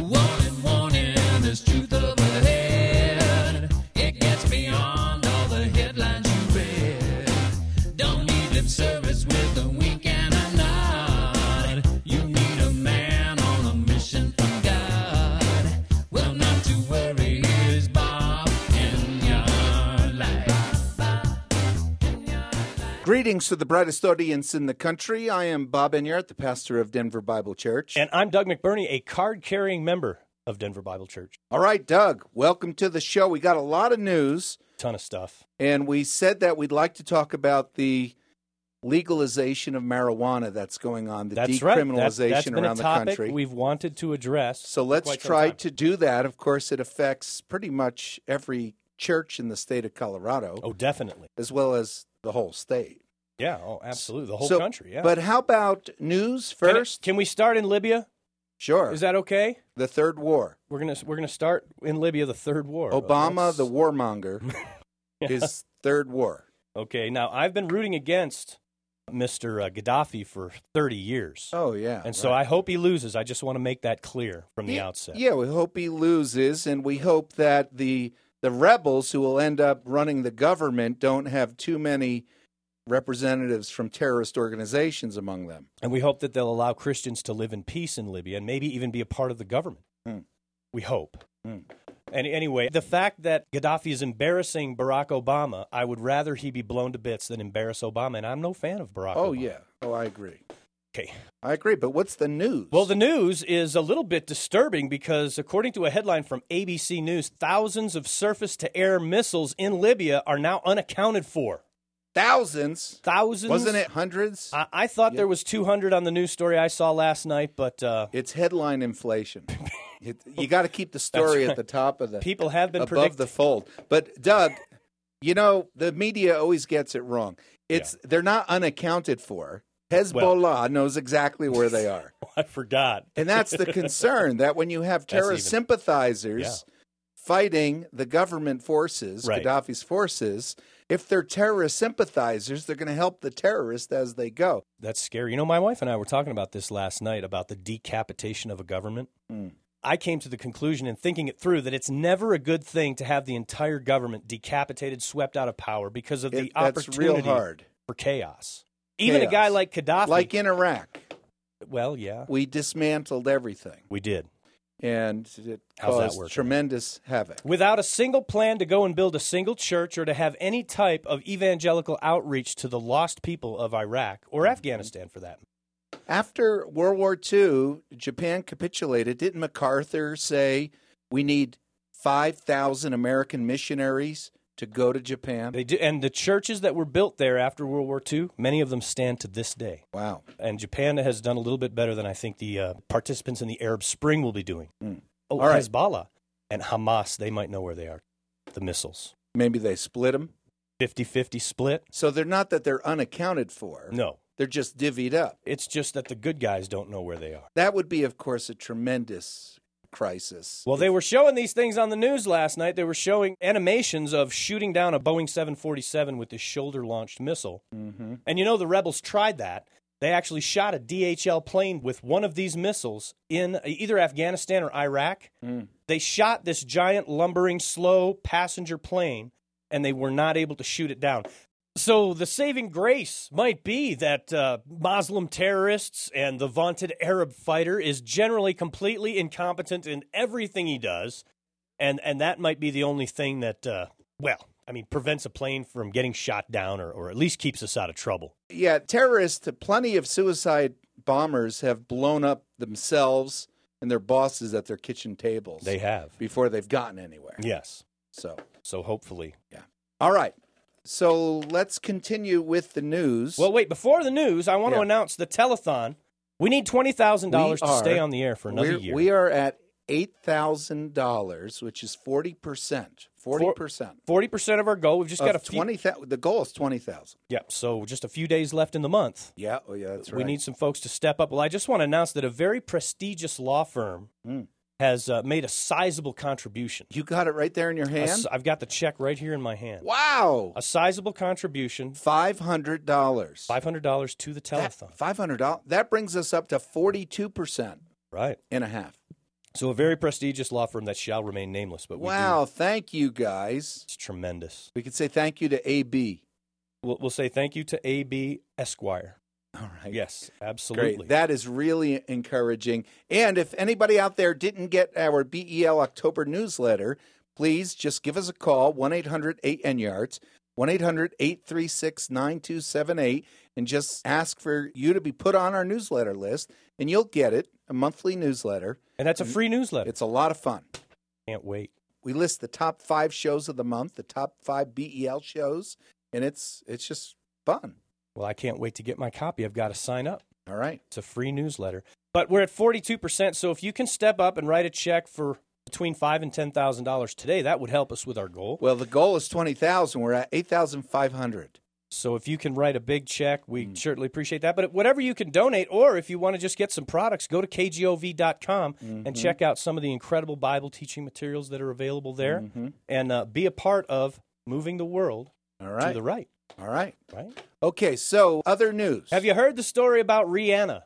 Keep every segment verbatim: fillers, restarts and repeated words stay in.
Warning, warning, there's truth up ahead. It gets beyond all the headlines you read. Don't need lip service with a wink and a nod. You need a man on a mission from God. Well, not to worry, here's Bob in your life. Greetings to the brightest audience in the country. I am Bob Enyart, the pastor of Denver Bible Church. And I'm Doug McBurney, a card-carrying member of Denver Bible Church. All right, Doug, welcome to the show. We got a lot of news. Ton of stuff. And we said that we'd like to talk about the legalization of marijuana that's going on, the That's right. decriminalization That's, that's been around a topic the country. we've wanted to address. So for let's quite some try time. to do that. Of course, it affects pretty much every church in the state of Colorado, Oh, definitely. as well as the whole state. Yeah, oh, absolutely. The whole So- country, yeah. But how about news Can it- first? Can, we start in Libya? Sure. Is that okay? The Third War. We're gonna we're gonna start in Libya, the third war. Obama, Let's- the warmonger, Yeah. his third war. Okay, now I've been rooting against Mister Uh, Gaddafi for thirty years. Oh, yeah. and so right. I hope he loses. I just want to make that clear from the Yeah, outset. Yeah, we hope he loses, and we hope that the the rebels who will end up running the government don't have too many representatives from terrorist organizations among them. And we hope that they'll allow Christians to live in peace in Libya and maybe even be a part of the government. Hmm. We hope. Hmm. And anyway, the fact that Gaddafi is embarrassing Barack Obama, I would rather he be blown to bits than embarrass Obama. And I'm no fan of Barack Oh, Obama. yeah. Oh, I agree. Okay. I agree, but what's the news? Well, the news is a little bit disturbing because, according to a headline from A B C News, thousands of surface-to-air missiles in Libya are now unaccounted for. Thousands. Thousands? Wasn't it hundreds? I, I thought Yeah. there was two hundred on the news story I saw last night, but uh, It's headline inflation. It, you got to keep the story right. at the top of the people have been above predicting. the fold. But Doug, you know the media always gets it wrong. It's they're not unaccounted for. Hezbollah knows exactly where they are, I forgot. and that's the concern. That when you have terrorist even- sympathizers Yeah. fighting the government forces, Right. Gaddafi's forces, if they're terrorist sympathizers, they're going to help the terrorists as they go. That's scary. You know, my wife and I were talking about this last night about the decapitation of a government. Mm. I came to the conclusion in thinking it through that it's never a good thing to have the entire government decapitated, swept out of power because of the It, that's opportunity real hard. for chaos. Even a Chaos. guy like Gaddafi. Like in Iraq, well, yeah, we dismantled everything. we did. And it How's that caused working? tremendous havoc. Without a single plan to go and build a single church or to have any type of evangelical outreach to the lost people of Iraq or Afghanistan for that. After World War Two, Japan capitulated. Didn't MacArthur say we need five thousand American missionaries to go to Japan? They do, and the churches that were built there after World War Two, many of them stand to this day. Wow. And Japan has done a little bit better than I think the uh, participants in the Arab Spring will be doing. Mm. Oh, All right. Hezbollah and Hamas, they might know where they are. The missiles. Maybe they split them. fifty-fifty split? So they're not that they're unaccounted for. No. They're just divvied up. It's just that the good guys don't know where they are. That would be, of course, a tremendous crisis. Well, they were showing these things on the news last night. They were showing animations of shooting down a Boeing seven forty-seven with this shoulder-launched missile. Mm-hmm. And you know, the rebels tried that. They actually shot a D H L plane with one of these missiles in either Afghanistan or Iraq. Mm. They shot this giant, lumbering, slow passenger plane, and they were not able to shoot it down. So the saving grace might be that uh, Muslim terrorists and the vaunted Arab fighter is generally completely incompetent in everything he does, and, and that might be the only thing that, uh, well, I mean, prevents a plane from getting shot down or, or at least keeps us out of trouble. Yeah, terrorists, plenty of suicide bombers have blown up themselves and their bosses at their kitchen tables. They have. Before they've gotten anywhere. Yes. So, So hopefully. yeah. All right. So let's continue with the news. Well, wait, before the news, I want Yeah. to announce the telethon. We need twenty thousand dollars We to stay are- on the air for another We're, year. we are at eight thousand dollars, which is forty percent. forty percent. forty percent of our goal. We've just got a Of few. twenty thousand. The goal is twenty thousand. Yeah, so just a few days left in the month. Yeah, oh yeah, that's right. We need some folks to step up. Well, I just want to announce that a very prestigious law firm Mm. has uh, made a sizable contribution. You got it right there in your A hand? s- I've got the check right here in my hand. Wow. A sizable contribution, five hundred dollars. five hundred dollars to the telethon. five hundred dollars. That brings us up to forty-two percent Right. and a half. So a very prestigious law firm that shall remain nameless. But we Wow, do. thank you guys. It's tremendous. We could say thank you to A B. We'll, we'll say thank you to A B Esquire. All right. Yes, absolutely. Great. That is really encouraging. And if anybody out there didn't get our B E L October newsletter, please just give us a call, one eight hundred eight N yards, one eight hundred eight three six nine two seven eight, and just ask for you to be put on our newsletter list, and you'll get it, a monthly newsletter. And that's a free newsletter. It's a lot of fun. Can't wait. We list the top five shows of the month, the top five B E L shows, and it's it's just fun. Well, I can't wait to get my copy. I've got to sign up. All right. It's a free newsletter. But we're at forty-two percent, so if you can step up and write a check for between five thousand dollars and ten thousand dollars today, that would help us with our goal. Well, the goal is twenty thousand. We're at eight thousand five hundred. So if you can write a big check, we mm. certainly appreciate that. But whatever you can donate, or if you want to just get some products, go to K G O V dot com mm-hmm. and check out some of the incredible Bible teaching materials that are available there, mm-hmm. and uh, be a part of moving the world All right. to the right. All right. Right. Okay, so other news. Have you heard the story about Rihanna?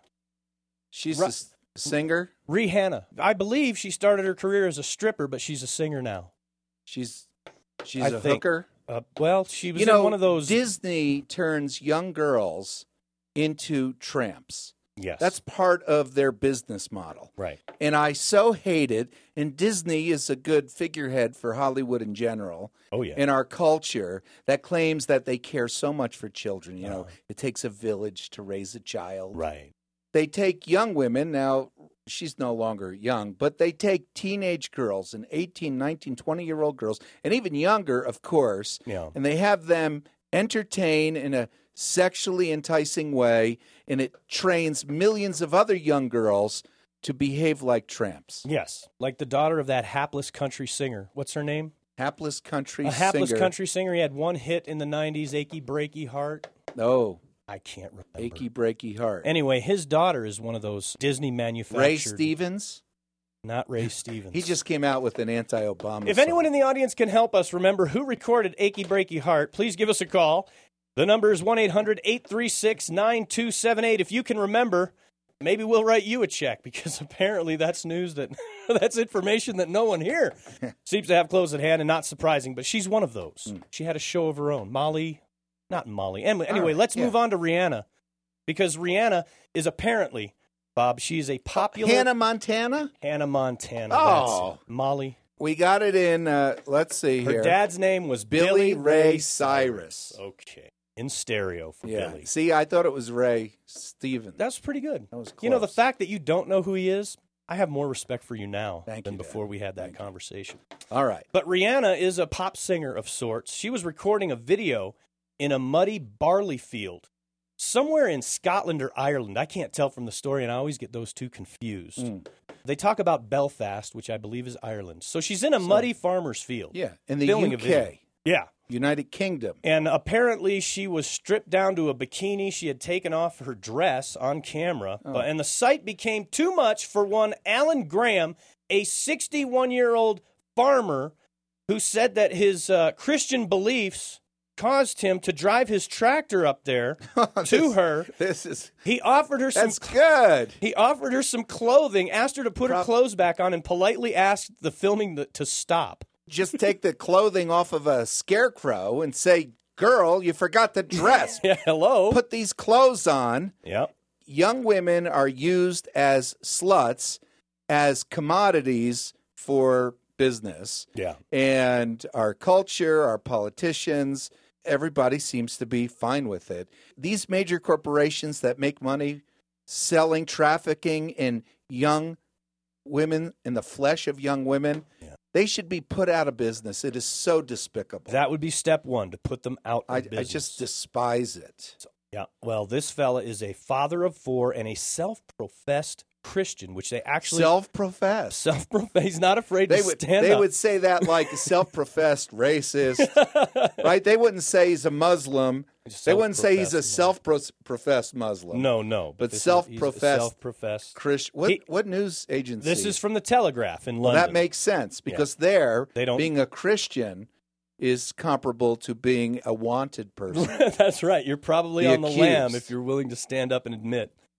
She's Ru- a singer? Rihanna. I believe she started her career as a stripper, but she's a singer now. She's she's I a think, hooker? Uh, well, she was you know, in one of those... Disney turns young girls into tramps. Yes. That's part of their business model. Right. And I so hate it. And Disney is a good figurehead for Hollywood in general. Oh, yeah. In our culture that claims that they care so much for children. You know, Uh, it takes a village to raise a child. Right. They take young women. Now, she's no longer young, but they take teenage girls and eighteen, nineteen, twenty-year-old girls, and even younger, of course, Yeah. and they have them entertain in a sexually enticing way, and it trains millions of other young girls to behave like tramps. Yes. Like the daughter of that hapless country singer. What's her name? Hapless country A hapless singer. country singer. He had one hit in the nineties, Achy Breaky Heart. Oh, I can't remember. achy breaky heart. Anyway, his daughter is one of those Disney manufactured. Ray Stevens? Not Ray Stevens. He just came out with an anti-Obama If song. anyone in the audience can help us remember who recorded Achy Breaky Heart, please give us a call. The number is one eight hundred eight three six nine two seven eight. If you can remember, maybe we'll write you a check, because apparently that's news that that's information that no one here seems to have close at hand, and not surprising, but she's one of those. Mm. She had a show of her own. Molly, not Molly. Anyway, anyway right, let's yeah. move on to Rihanna, because Rihanna is apparently, Bob, she is a popular... Hannah Montana? Hannah Montana. Oh. That's it. Molly. We got it in, uh, let's see Her here. dad's name was Billy Billy Ray Ray Cyrus. Okay. In stereo for Yeah. Billy. See, I thought it was Ray Stevens. That's pretty good. That was You know, the close. fact that you don't know who he is, I have more respect for you now Thank than you, before Dad. we had that Thank you. conversation. All right. But Rihanna is a pop singer of sorts. She was recording a video in a muddy barley field somewhere in Scotland or Ireland. I can't tell from the story, and I always get those two confused. Mm. They talk about Belfast, which I believe is Ireland. So she's in a muddy farmer's field. Yeah, in the filming a U video. K, Yeah. United Kingdom. And apparently she was stripped down to a bikini. She had taken off her dress on camera. Oh. But, and the sight became too much for one Alan Graham, a sixty-one-year-old farmer who said that his uh, Christian beliefs caused him to drive his tractor up there to This- her. This is He offered her some that's good. he offered her some clothing, asked her to put her Prob- clothes back on, and politely asked the filming th- to stop. Just take the clothing off of a scarecrow and say, "Girl, you forgot the dress. Yeah, hello. Put these clothes on." Yep. Young women are used as sluts, as commodities for business. Yeah. And our culture, our politicians, everybody seems to be fine with it. These major corporations that make money selling, trafficking in young women, in the flesh of young women, Yeah. they should be put out of business. It is so despicable. That would be step one, to put them out of I, business. I just despise it. Yeah. Well, this fella is a father of four and a self-professed Christian, which they actually Self-professed. self-professed. He's not afraid They to would stand they up. would say that like self-professed racist, right? They wouldn't say he's a Muslim. They wouldn't say he's a Self-professed self-professed Muslim. No, no. But this is- he's a self-professed self-professed. Christian. What He- what news agency? This is from the Telegraph in Well, London. that makes sense because there, They don't- being a Christian is comparable to being a wanted person. That's right. You're probably The on the lam accused. if you're willing to stand up and admit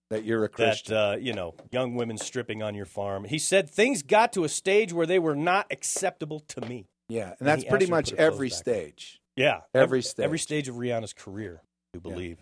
that you're a Christian. that, uh, you know, young women stripping on your farm. He said things got to a stage where they were not acceptable to me. Yeah, and And that's he pretty asked her to much put her clothes every back on. stage. Yeah. Every stage. Every stage of Rihanna's career, you believe.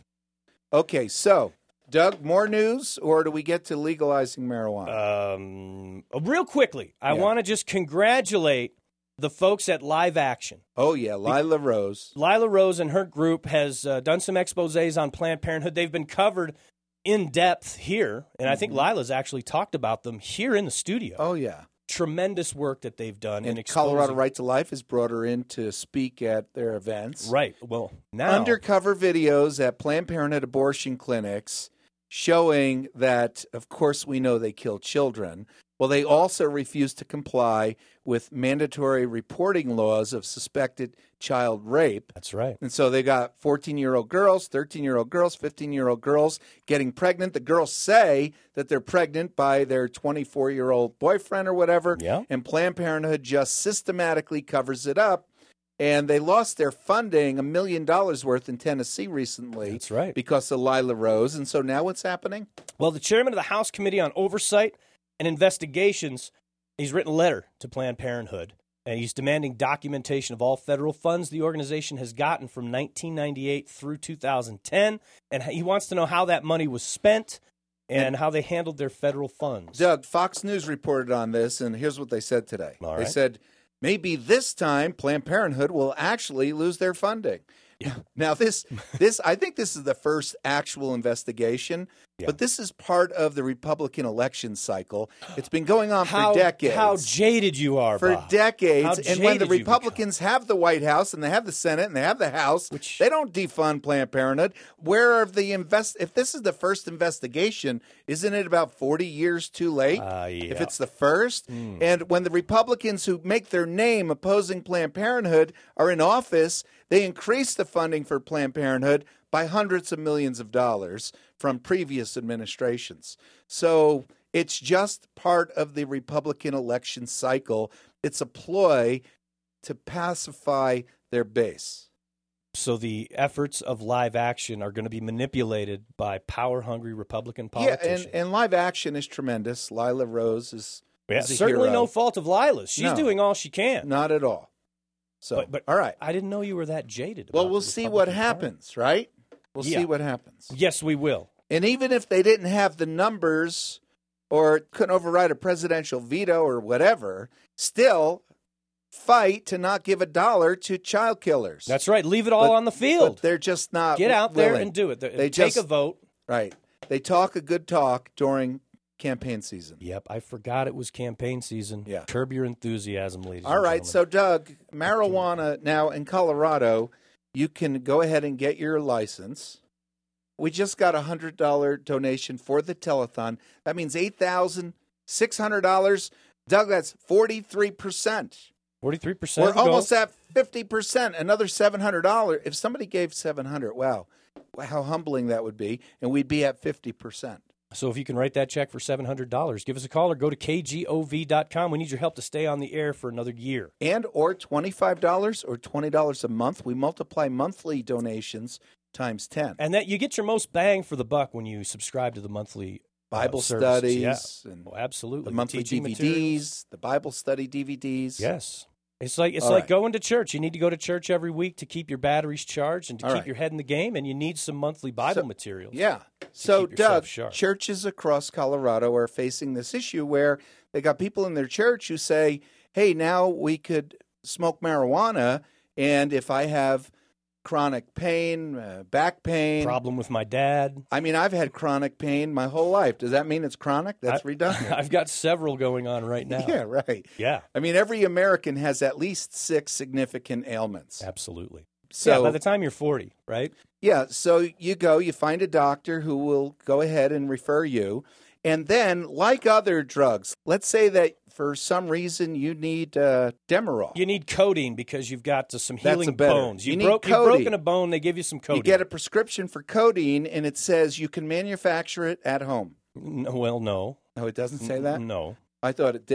Okay, so, Doug, more news, or do we get to legalizing marijuana? Um, real quickly, I Yeah. want to just congratulate the folks at Live Action. oh, yeah, Lila Rose. Lila Rose and her group has uh, done some exposés on Planned Parenthood. They've been covered in depth here, and I think Lila's actually talked about them here in the studio. Oh, yeah. Tremendous work that they've done in And exposing. Colorado Right to Life has brought her in to speak at their events. Right. Well, now Undercover videos at Planned Parenthood abortion clinics showing that, of course, we know they kill children. Well, they also refuse to comply with mandatory reporting laws of suspected child rape. That's right. And so they got fourteen-year-old girls, thirteen-year-old girls, fifteen-year-old girls getting pregnant. The girls say that they're pregnant by their twenty-four-year-old boyfriend or whatever. Yeah. And Planned Parenthood just systematically covers it up. And they lost their funding, a million dollars worth in Tennessee recently. That's right. Because of Lila Rose. And so now what's happening? Well, the chairman of the House Committee on Oversight and Investigations, he's written a letter to Planned Parenthood, and he's demanding documentation of all federal funds the organization has gotten from nineteen ninety-eight through two thousand ten, and he wants to know how that money was spent and how they handled their federal funds. Doug, Fox News reported on this, and here's what they said today. All They right. said, maybe this time Planned Parenthood will actually lose their funding. Yeah. Now, this, this, I think this is the first actual investigation, Yeah. but this is part of the Republican election cycle. It's been going on how, for decades. How jaded you are, for Bob. decades. How And when the jaded you've Republicans have the White House and they have the Senate and they have the House, Which- they don't defund Planned Parenthood. Where are the invest? If this is the first investigation, isn't it about forty years too late? Uh, yeah. If it's the first, Hmm. and when the Republicans who make their name opposing Planned Parenthood are in office, they increase the funding for Planned Parenthood by hundreds of millions of dollars from previous administrations. So it's just part of the Republican election cycle. It's a ploy to pacify their base. So the efforts of Live Action are going to be manipulated by power-hungry Republican Yeah, politicians. and, and live action is tremendous. Lila Rose is, Yeah, is a certainly hero. no fault of Lila's. She's No. doing all she can. Not at all. So, But- but- all right. I didn't know you were that jaded. Well, about we'll the see what Republican Party. happens, right? We'll Yeah. see what happens. Yes, we will. And even if they didn't have the numbers or couldn't override a presidential veto or whatever, still fight to not give a dollar to child killers. That's right. Leave it all But- on the field. But they're just not Get out there willing. and do it. They, They Take just- a vote. Right. They talk a good talk during campaign season. Yep, I forgot it was campaign season. Yeah. Curb your enthusiasm, ladies All and right. So, gentlemen. Doug, marijuana now in Colorado, you can go ahead and get your license. We just got a one hundred dollars donation for the telethon. That means eight thousand six hundred dollars. Doug, that's forty-three percent. forty-three percent We're almost at fifty percent. Another seven hundred dollars. If somebody gave seven hundred dollars, wow, how humbling that would be. And we'd be at fifty percent. So if you can write that check for seven hundred dollars, give us a call or go to K G O V dot com. We need your help to stay on the air for another year. And or twenty-five dollars or twenty dollars a month. We multiply monthly donations times ten. And that you get your most bang for the buck when you subscribe to the monthly uh, Bible services. studies Yeah. and Oh, absolutely. the monthly teaching D V Ds, materials. the Bible study D V Ds. Yes. It's like it's All like right. going to church. You need to go to church every week to keep your batteries charged and to All keep right. your head in the game, and you need some monthly Bible So- materials. Yeah. So, keep yourself Doug, sharp. churches across Colorado are facing this issue where they got people in their church who say, hey, now we could smoke marijuana, and if I have chronic pain, uh, back pain. Problem with my dad. I mean, I've had chronic pain my whole life. Does that mean it's chronic? That's I- redundant. I've got several going on right now. Yeah, right. Yeah, I mean, every American has at least six significant ailments. absolutely. So, yeah, by the time you're forty, right? yeah, so you go, you find a doctor who will go ahead and refer you. And then, like other drugs, let's say that for some reason you need uh, Demerol. You need codeine because you've got uh, some That's healing a better- bones. you You need broke, you've codeine. broken a bone, they give you some codeine. You get a prescription for codeine, and it says you can manufacture it at home. No, well, no. No, it doesn't say that? No. I thought it did.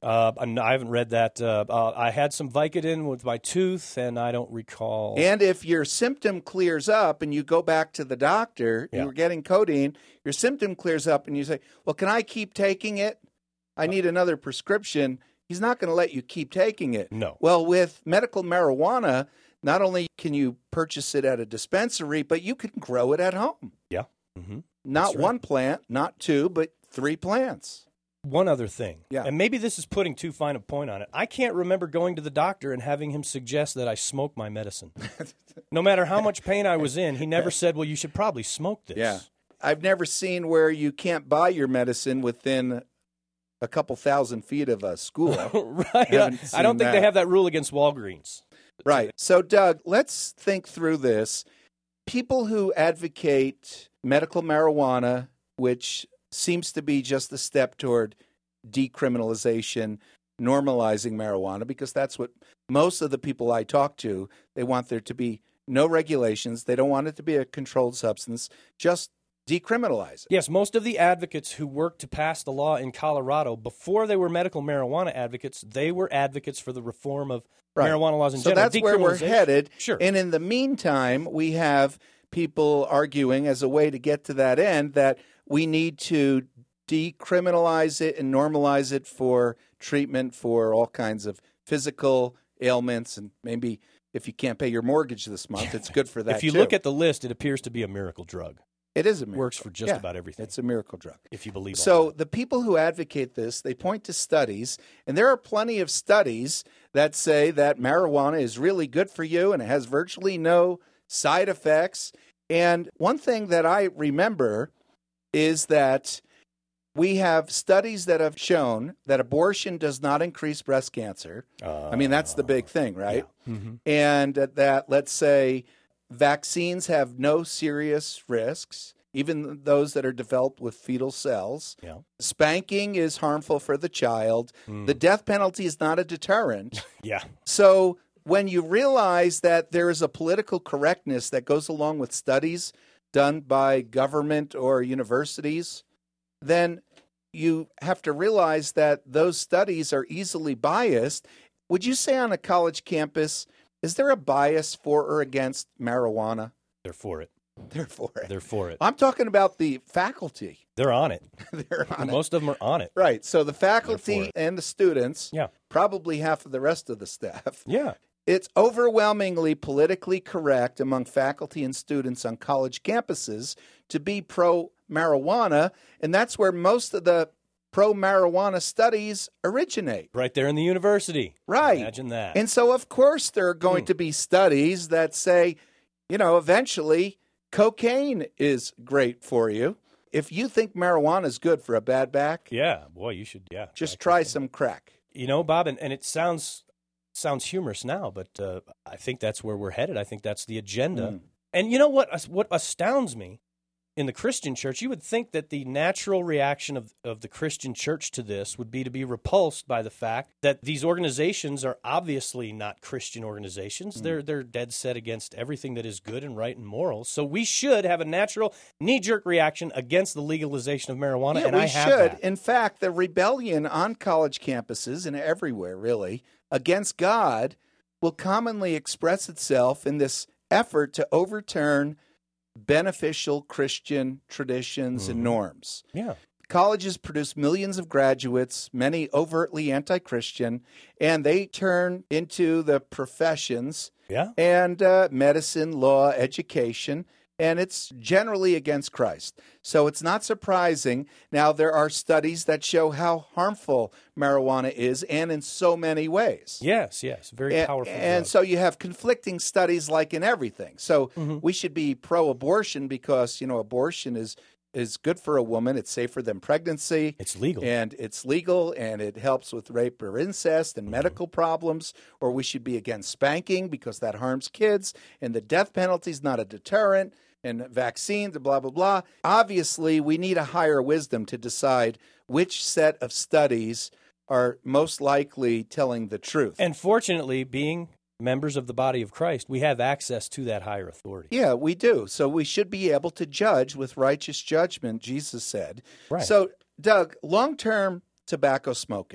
Uh, I haven't read that. Uh, uh, I had some Vicodin with my tooth, and I don't recall. And if your symptom clears up and you go back to the doctor, Yeah. you were getting codeine, your symptom clears up and you say, well, can I keep taking it? I need another prescription. He's not going to let you keep taking it. No. Well, with medical marijuana, not only can you purchase it at a dispensary, but you can grow it at home. Yeah. Mm-hmm. Not That's right. one plant, not two, but three plants. One other thing, Yeah. and maybe this is putting too fine a point on it. I can't remember going to the doctor and having him suggest that I smoke my medicine. No matter how much pain I was in, he never said, well, you should probably smoke this. Yeah. I've never seen where you can't buy your medicine within a couple thousand feet of a school. Right. Haven't I don't seen think that. they have that rule against Walgreens. Right. So, Doug, let's think through this. People who advocate medical marijuana, which seems to be just a step toward decriminalization, normalizing marijuana, because that's what most of the people I talk to, they want there to be no regulations. They don't want it to be a controlled substance. Just decriminalize it. Yes, most of the advocates who worked to pass the law in Colorado, before they were medical marijuana advocates, they were advocates for the reform of Right. marijuana laws in So general. that's where we're Decriminalization. headed. Sure. And in the meantime, we have people arguing as a way to get to that end that we need to decriminalize it and normalize it for treatment for all kinds of physical ailments. And maybe if you can't pay your mortgage this month, it's good for that If you too. look at the list, it appears to be a miracle drug. it is a miracle. Works for just Yeah, about everything, It's a miracle drug. if you believe all So that. the people who advocate this, they point to studies, and there are plenty of studies that say that marijuana is really good for you and it has virtually no side effects. And one thing that I remember is that we have studies that have shown that abortion does not increase breast cancer. Uh, I mean, that's the big thing, right? Mhm. And that, let's say, vaccines have no serious risks, even those that are developed with fetal cells. Yeah. Spanking is harmful for the child. Mm. The death penalty is not a deterrent. Yeah. So when you realize that there is a political correctness that goes along with studies done by government or universities, then you have to realize that those studies are easily biased. Would you say on a college campus, is there a bias for or against marijuana? They're for it. They're for it. They're for it. I'm talking about the faculty. They're on it. They're on it. Most of them are on it. Right. So the They're for faculty it. and the students, Yeah. probably half of the rest of the staff, Yeah. it's overwhelmingly politically correct among faculty and students on college campuses to be pro marijuana. And that's where most of the pro marijuana studies originate. Right there in the university. Right. Imagine that. And so, of course, there are going Hmm. to be studies that say, you know, eventually cocaine is great for you. If you think marijuana is good for a bad back, yeah. Boy, you should, yeah. just try try some crack. You know, Bob, and, and it sounds sounds humorous now, but uh, I think that's where we're headed. I think that's the agenda. Mm. And you know what? What astounds me in the Christian church, you would think that the natural reaction of, of the Christian church to this would be to be repulsed by the fact that these organizations are obviously not Christian organizations. Mm. They're they're dead set against everything that is good and right and moral. So we should have a natural knee-jerk reaction against the legalization of marijuana, Yeah, and we I have should. that. In fact, the rebellion on college campuses and everywhere, really, against God will commonly express itself in this effort to overturn beneficial Christian traditions Mm-hmm. and norms. Yeah. Colleges produce millions of graduates, many overtly anti-Christian, and they turn into the professions Yeah. and uh, medicine, law, education, and it's generally against Christ. So it's not surprising. Now, there are studies that show how harmful marijuana is, and in so many ways. Yes, yes. Very And, powerful. and drug. so you have conflicting studies like in everything. So Mhm. we should be pro-abortion because, you know, abortion is is good for a woman. It's safer than pregnancy. It's legal. And it's legal, and it helps with rape or incest and medical problems. Or we should be against spanking because that harms kids. And the death penalty is not a deterrent. And vaccines, blah, blah, blah. Obviously, we need a higher wisdom to decide which set of studies are most likely telling the truth. And fortunately, being members of the body of Christ, we have access to that higher authority. Yeah, we do. So we should be able to judge with righteous judgment, Jesus said. Right. So, Doug, long-term tobacco smoking.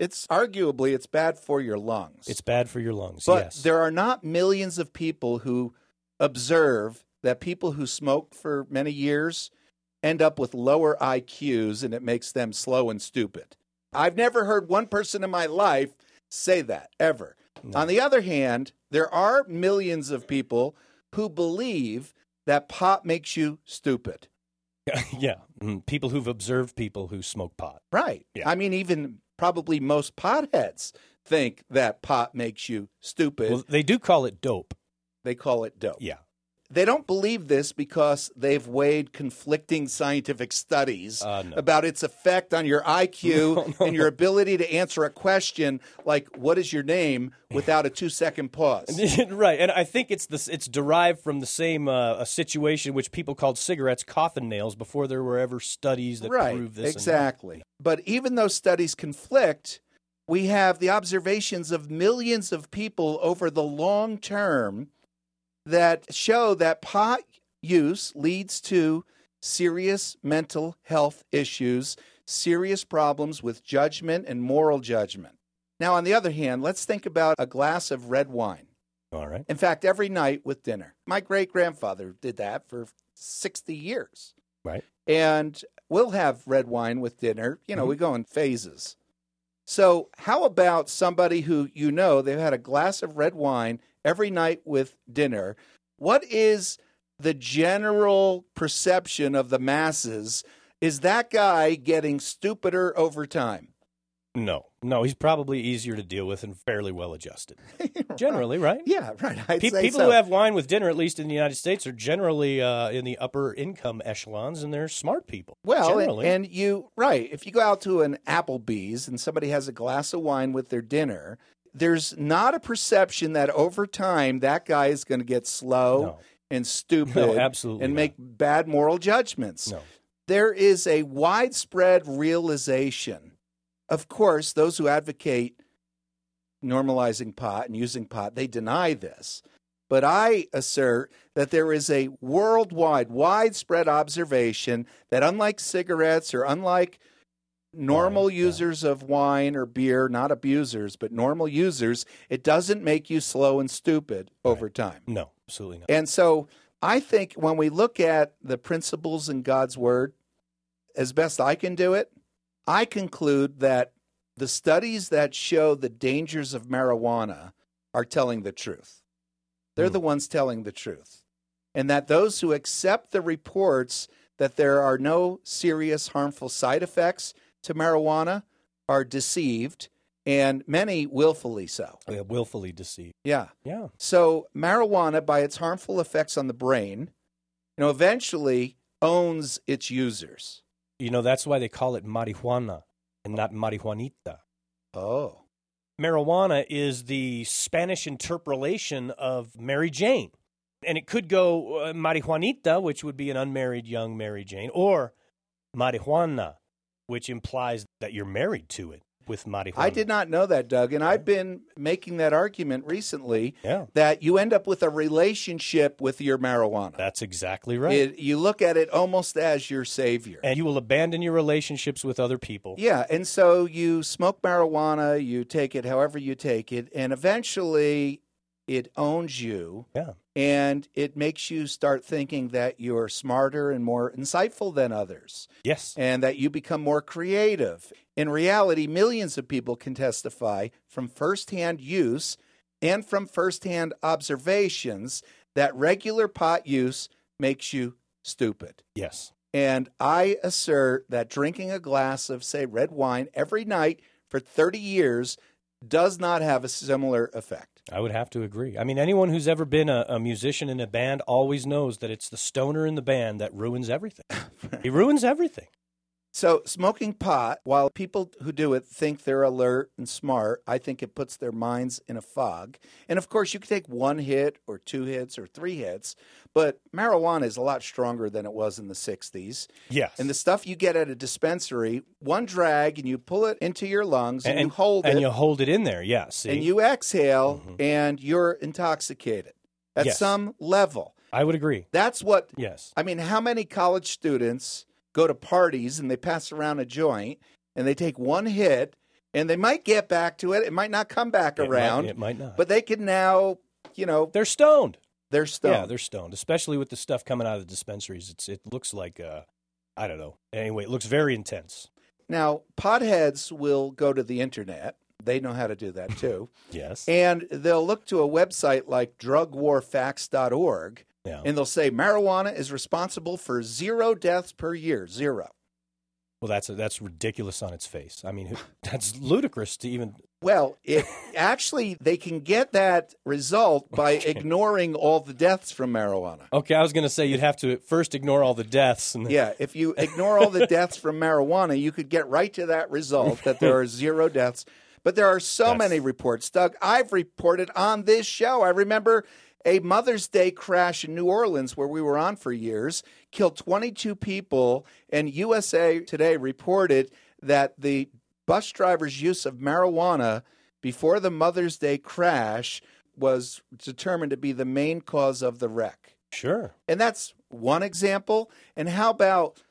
It's arguably it's bad for your lungs. It's bad for your lungs, but yes. there are not millions of people who observe that people who smoke for many years end up with lower I Qs and it makes them slow and stupid. I've never heard one person in my life say that, ever. No. On the other hand, there are millions of people who believe that pot makes you stupid. Yeah, mm, people who've observed people who smoke pot. Right. Yeah. I mean, even probably most potheads think that pot makes you stupid. Well, they do call it dope. They call it dope. Yeah. They don't believe this because they've weighed conflicting scientific studies Uh, no. about its effect on your I Q No, no, and your ability to answer a question like, what is your name, without a two-second pause. Right, and I think it's this. It's derived from the same uh, a situation which people called cigarettes coffin nails before there were ever studies that Right, prove this. and that. exactly. But even though studies conflict, we have the observations of millions of people over the long term that show that pot use leads to serious mental health issues, serious problems with judgment and moral judgment. Now, on the other hand, let's think about a glass of red wine. All right. In fact, every night with dinner. My great-grandfather did that for sixty years. Right. And we'll have red wine with dinner. You know, Mhm. we go in phases. So how about somebody who, you know, they've had a glass of red wine every night with dinner? What is the general perception of the masses? Is that guy getting stupider over time? No, no, he's probably easier to deal with and fairly well adjusted. Generally, right? Yeah, right. I'd Pe- say people so. who have wine with dinner, at least in the United States, are generally uh, in the upper income echelons, and they're smart people. Well, and, generally. and you, right, if you go out to an Applebee's and somebody has a glass of wine with their dinner, there's not a perception that over time that guy is going to get slow No. and stupid No, absolutely and not. make bad moral judgments. No. There is a widespread realization. Of course, those who advocate normalizing pot and using pot, they deny this. But I assert that there is a worldwide, widespread observation that unlike cigarettes or unlike normal Wine, yeah. users of wine or beer, not abusers, but normal users, it doesn't make you slow and stupid over time. No, absolutely not. And so I think when we look at the principles in God's Word, as best I can do it, I conclude that the studies that show the dangers of marijuana are telling the truth. They're Hmm. the ones telling the truth. And that those who accept the reports that there are no serious harmful side effects to marijuana are deceived, and many willfully so. They're willfully deceived. Yeah. Yeah. So marijuana, by its harmful effects on the brain, you know, eventually owns its users. You know, that's why they call it marijuana and not marijuanita. Oh. Marijuana is the Spanish interpolation of Mary Jane. And it could go uh, marijuanita, which would be an unmarried young Mary Jane, or marijuana, which implies that you're married to it with marijuana. I did not know that, Doug, and I've been making that argument recently Yeah. that you end up with a relationship with your marijuana. That's exactly right. It, you look at it almost as your savior. And you will abandon your relationships with other people. Yeah, and so you smoke marijuana, you take it however you take it, and eventually it owns you. Yeah. And it makes you start thinking that you're smarter and more insightful than others, Yes. and that you become more creative. In reality, millions of people can testify from firsthand use and from firsthand observations that regular pot use makes you stupid. Yes. And I assert that drinking a glass of, say, red wine every night for thirty years does not have a similar effect. I would have to agree. I mean, anyone who's ever been a, a musician in a band always knows that it's the stoner in the band that ruins everything. He ruins everything. So smoking pot, while people who do it think they're alert and smart, I think it puts their minds in a fog. And of course, you can take one hit or two hits or three hits, but marijuana is a lot stronger than it was in the sixties. Yes. And the stuff you get at a dispensary, one drag and you pull it into your lungs and, you hold and it you hold it in there, yeah. See? and you exhale Mhm. and you're intoxicated at Yes. some level. I would agree. That's what Yes. I mean, how many college students go to parties and they pass around a joint and they take one hit And they might get back to it. It might not come back It might- around. it might not. But they can now, you know, They're stoned. they're stoned. Yeah, they're stoned, especially with the stuff coming out of the dispensaries. It's It looks like, uh, I don't know. Anyway, it looks very intense. Now, potheads will go to the internet. They know how to do that too. Yes. And they'll look to a website like drug war facts dot org, Yeah. and they'll say marijuana is responsible for zero deaths per year. Zero. Well, that's that's ridiculous on its face. I mean, who- that's ludicrous to even. Well, it actually, they can get that result by ignoring all the deaths from marijuana. Okay, I was going to say you'd have to first ignore all the deaths. And Yeah, if you ignore all the deaths from marijuana, you could get right to that result that there are zero deaths. But there are so That's- many reports. Doug, I've reported on this show. I remember a Mother's Day crash in New Orleans where we were on for years, killed twenty-two people, and U S A Today reported that the bus driver's use of marijuana before the Mother's Day crash was determined to be the main cause of the wreck. Sure. And that's one example. And how about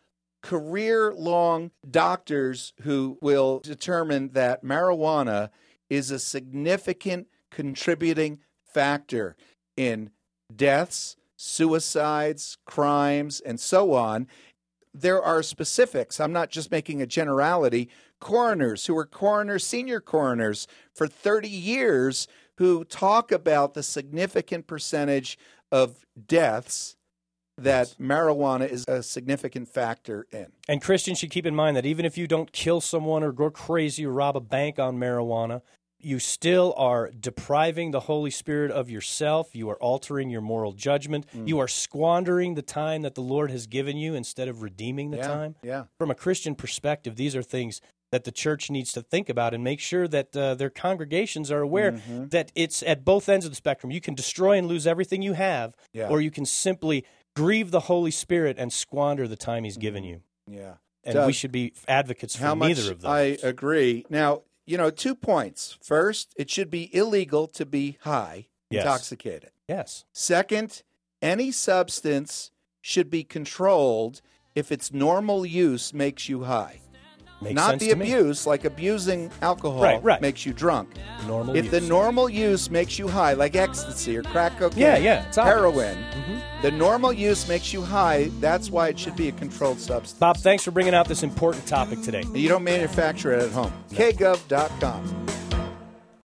career-long doctors who will determine that marijuana is a significant contributing factor in deaths, suicides, crimes, and so on? There are specifics. I'm not just making a generality. Coroners who are coroners, senior coroners for thirty years who talk about the significant percentage of deaths that marijuana is a significant factor in. And Christians should keep in mind that even if you don't kill someone or go crazy or rob a bank on marijuana, you still are depriving the Holy Spirit of yourself. You are altering your moral judgment. Mm. You are squandering the time that the Lord has given you instead of redeeming the Yeah, time. yeah. From a Christian perspective, these are things that the church needs to think about and make sure that uh, their congregations are aware Mm-hmm. that it's at both ends of the spectrum. You can destroy and lose everything you have, Yeah. or you can simply grieve the Holy Spirit and squander the time He's given you. Yeah. And Doug, we should be advocates for How much neither of those. I agree. Now, you know, two points. First, it should be illegal to be high, Yes. intoxicated. Yes. Second, any substance should be controlled if its normal use makes you high. Makes Not sense the to me. abuse, like abusing alcohol Right, right. makes you drunk. Normal If use. the normal use makes you high, like ecstasy or crack cocaine, Yeah, yeah, it's obvious. heroin, Mhm. the normal use makes you high. That's why it should be a controlled substance. Bob, thanks for bringing out this important topic today. You don't manufacture it at home. k gov dot com.